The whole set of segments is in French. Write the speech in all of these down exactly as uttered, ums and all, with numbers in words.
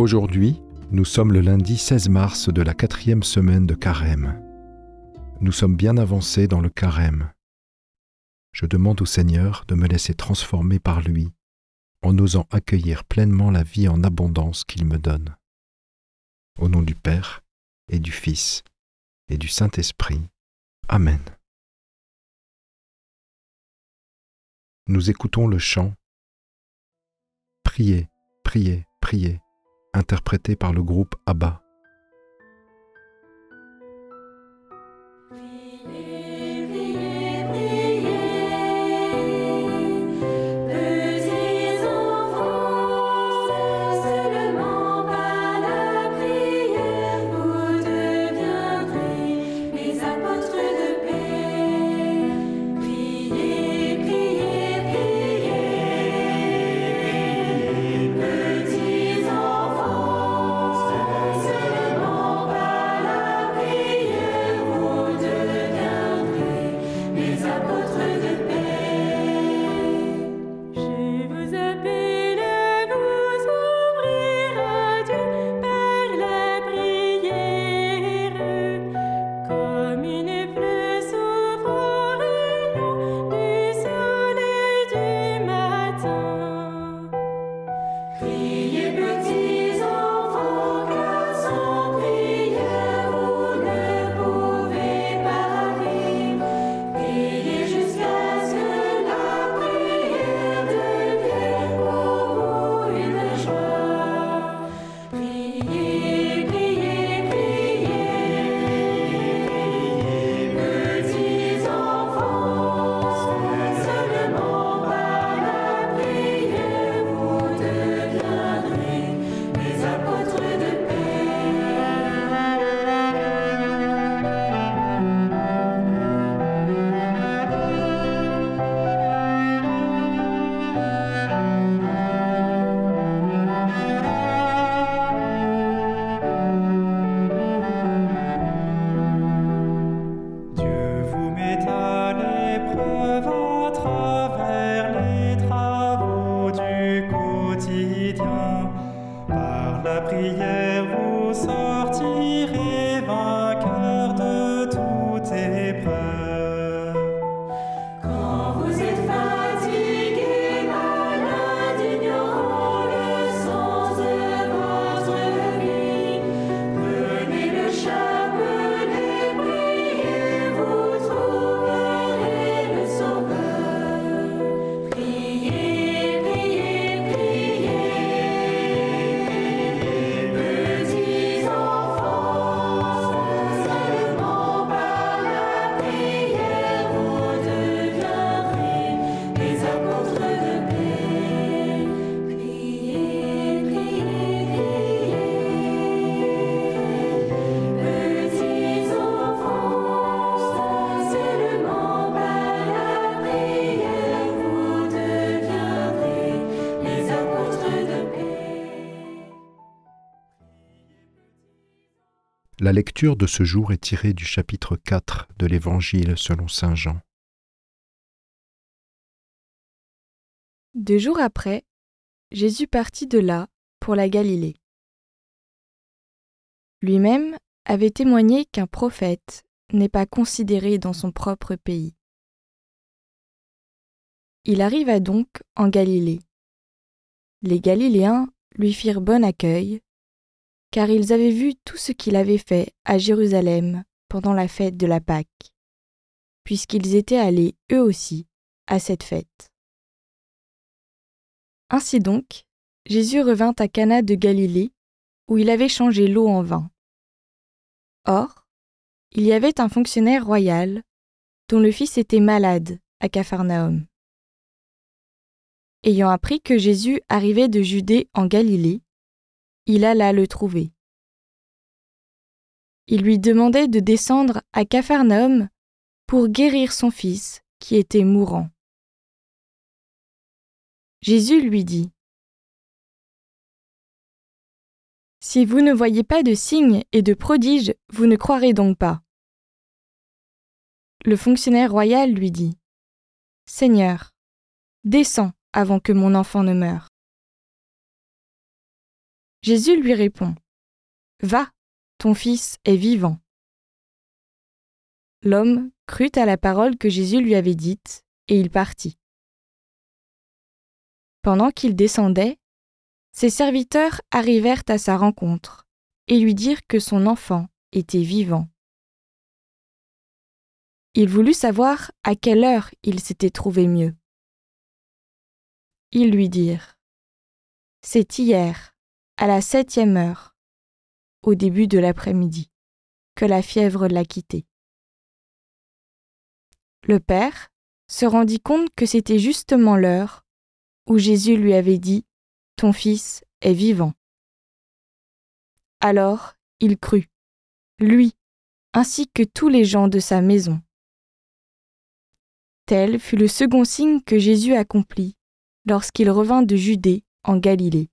Aujourd'hui, nous sommes le lundi seize mars de la quatrième semaine de Carême. Nous sommes bien avancés dans le Carême. Je demande au Seigneur de me laisser transformer par lui, en osant accueillir pleinement la vie en abondance qu'il me donne. Au nom du Père, et du Fils, et du Saint-Esprit. Amen. Nous écoutons le chant « Priez, priez, priez » interprété par le groupe Abba. La lecture de ce jour est tirée du chapitre quatre de l'Évangile selon saint Jean. Deux jours après, Jésus partit de là pour la Galilée. Lui-même avait témoigné qu'un prophète n'est pas considéré dans son propre pays. Il arriva donc en Galilée. Les Galiléens lui firent bon accueil, car ils avaient vu tout ce qu'il avait fait à Jérusalem pendant la fête de la Pâque, puisqu'ils étaient allés eux aussi à cette fête. Ainsi donc, Jésus revint à Cana de Galilée, où il avait changé l'eau en vin. Or, il y avait un fonctionnaire royal, dont le fils était malade à Capharnaüm. Ayant appris que Jésus arrivait de Judée en Galilée, il alla le trouver. Il lui demandait de descendre à Capharnaüm pour guérir son fils qui était mourant. Jésus lui dit : « Si vous ne voyez pas de signes et de prodiges, vous ne croirez donc pas. » Le fonctionnaire royal lui dit : « Seigneur, descends avant que mon enfant ne meure. » Jésus lui répond : « Va, ton fils est vivant. » L'homme crut à la parole que Jésus lui avait dite, et il partit. Pendant qu'il descendait, ses serviteurs arrivèrent à sa rencontre et lui dirent que son enfant était vivant. Il voulut savoir à quelle heure il s'était trouvé mieux. Ils lui dirent : « C'est hier, à la septième heure, au début de l'après-midi, que la fièvre l'a quitté. » Le père se rendit compte que c'était justement l'heure où Jésus lui avait dit : « Ton fils est vivant. » Alors il crut, lui, ainsi que tous les gens de sa maison. Tel fut le second signe que Jésus accomplit lorsqu'il revint de Judée en Galilée.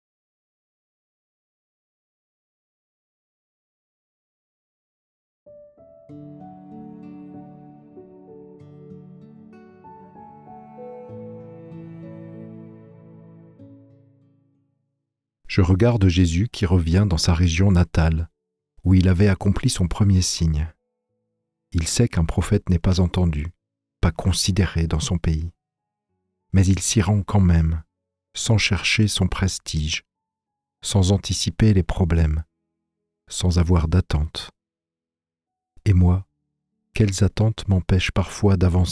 Je regarde Jésus qui revient dans sa région natale, où il avait accompli son premier signe. Il sait qu'un prophète n'est pas entendu, pas considéré dans son pays. Mais il s'y rend quand même, sans chercher son prestige, sans anticiper les problèmes, sans avoir d'attente. Et moi, quelles attentes m'empêchent parfois d'avancer ?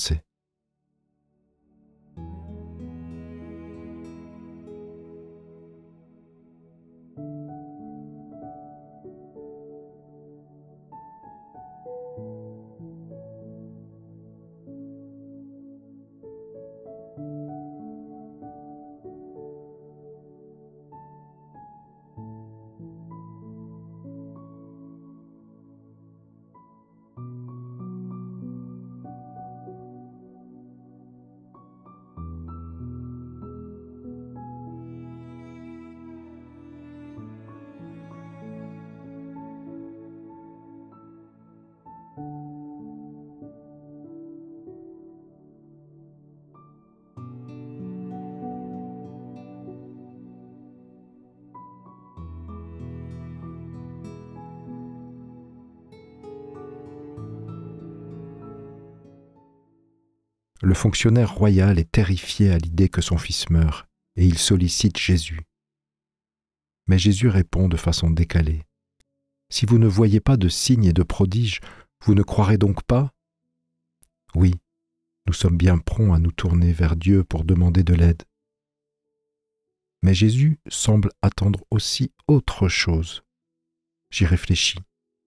Le fonctionnaire royal est terrifié à l'idée que son fils meurt et il sollicite Jésus. Mais Jésus répond de façon décalée : « Si vous ne voyez pas de signes et de prodiges, vous ne croirez donc pas ? » Oui, nous sommes bien prompts à nous tourner vers Dieu pour demander de l'aide. Mais Jésus semble attendre aussi autre chose. J'y réfléchis.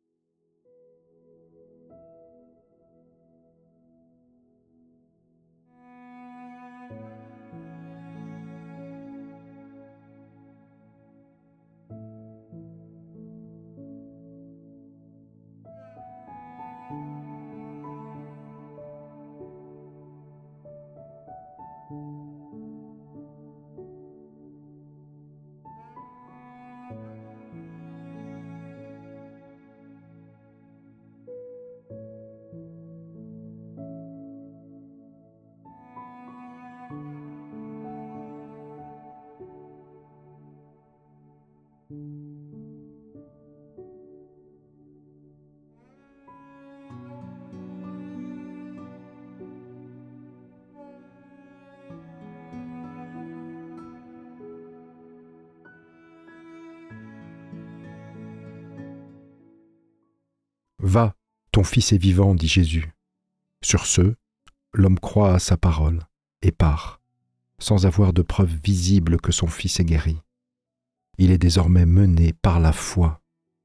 « Va, ton fils est vivant, dit Jésus. » Sur ce, l'homme croit à sa parole et part, sans avoir de preuve visible que son fils est guéri. Il est désormais mené par la foi.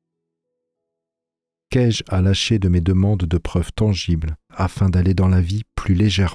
Qu'ai-je à lâcher de mes demandes de preuves tangibles afin d'aller dans la vie plus légèrement ?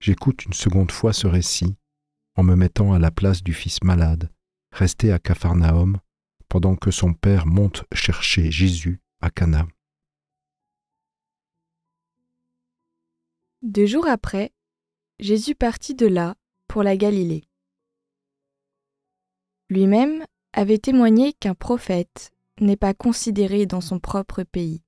j'écoute une seconde fois ce récit en me mettant à la place du fils malade, resté à Capharnaüm, pendant que son père monte chercher Jésus à Cana. Deux jours après, Jésus partit de là pour la Galilée. Lui-même avait témoigné qu'un prophète n'est pas considéré dans son propre pays.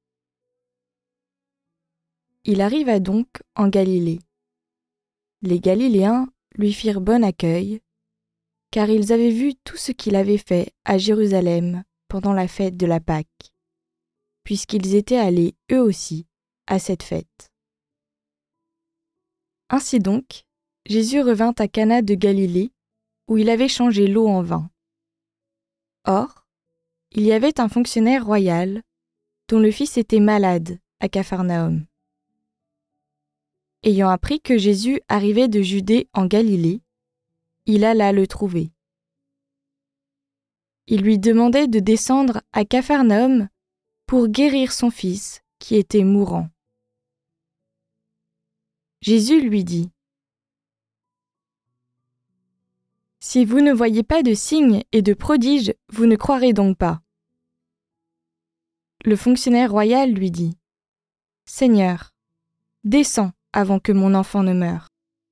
Il arriva donc en Galilée. Les Galiléens lui firent bon accueil, car ils avaient vu tout ce qu'il avait fait à Jérusalem pendant la fête de la Pâque, puisqu'ils étaient allés eux aussi à cette fête. Ainsi donc, Jésus revint à Cana de Galilée, où il avait changé l'eau en vin. Or, il y avait un fonctionnaire royal dont le fils était malade à Capharnaüm. Ayant appris que Jésus arrivait de Judée en Galilée, il alla le trouver. Il lui demandait de descendre à Capharnaüm pour guérir son fils qui était mourant. Jésus lui dit : « Si vous ne voyez pas de signes et de prodiges, vous ne croirez donc pas. » Le fonctionnaire royal lui dit : « Seigneur, descends avant que mon enfant ne meure. »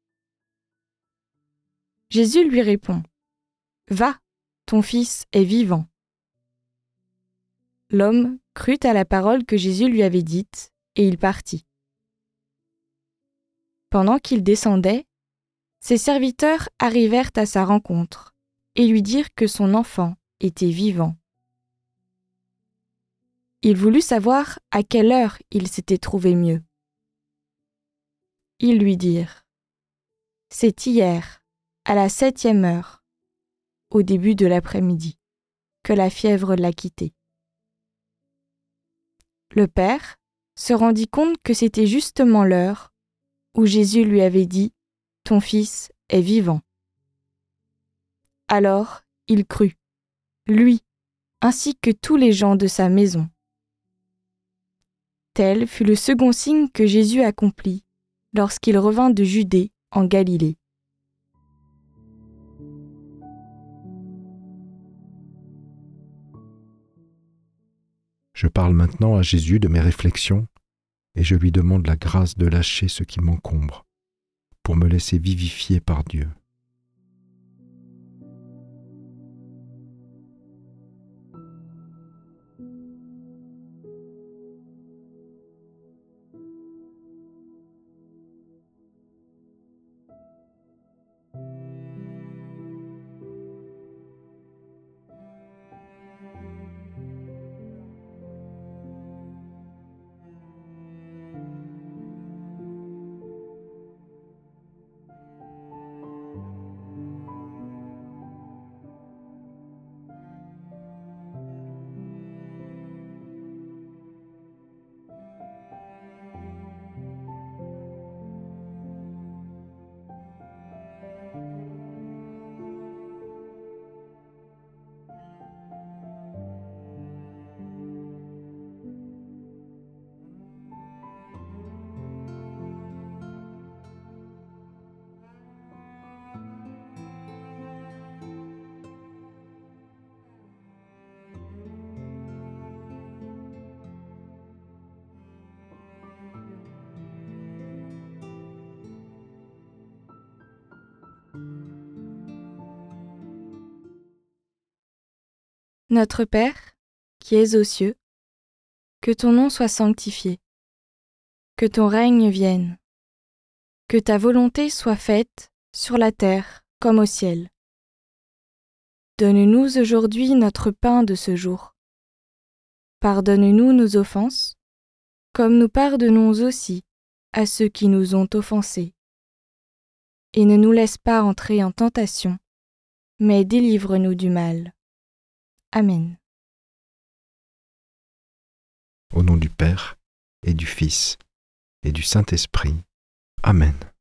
Jésus lui répond : « Va, ton fils est vivant. » L'homme crut à la parole que Jésus lui avait dite, et il partit. Pendant qu'il descendait, ses serviteurs arrivèrent à sa rencontre et lui dirent que son enfant était vivant. Il voulut savoir à quelle heure il s'était trouvé mieux. Ils lui dirent : « C'est hier, à la septième heure, au début de l'après-midi, que la fièvre l'a quitté. » Le père se rendit compte que c'était justement l'heure où Jésus lui avait dit : « Ton fils est vivant. » Alors il crut, lui, ainsi que tous les gens de sa maison. Tel fut le second signe que Jésus accomplit lorsqu'il revint de Judée en Galilée. Je parle maintenant à Jésus de mes réflexions et je lui demande la grâce de lâcher ce qui m'encombre pour me laisser vivifier par Dieu. Notre Père, qui es aux cieux, que ton nom soit sanctifié, que ton règne vienne, que ta volonté soit faite sur la terre comme au ciel. Donne-nous aujourd'hui notre pain de ce jour. Pardonne-nous nos offenses, comme nous pardonnons aussi à ceux qui nous ont offensés. Et ne nous laisse pas entrer en tentation, mais délivre-nous du mal. Amen. Au nom du Père, et du Fils, et du Saint-Esprit. Amen.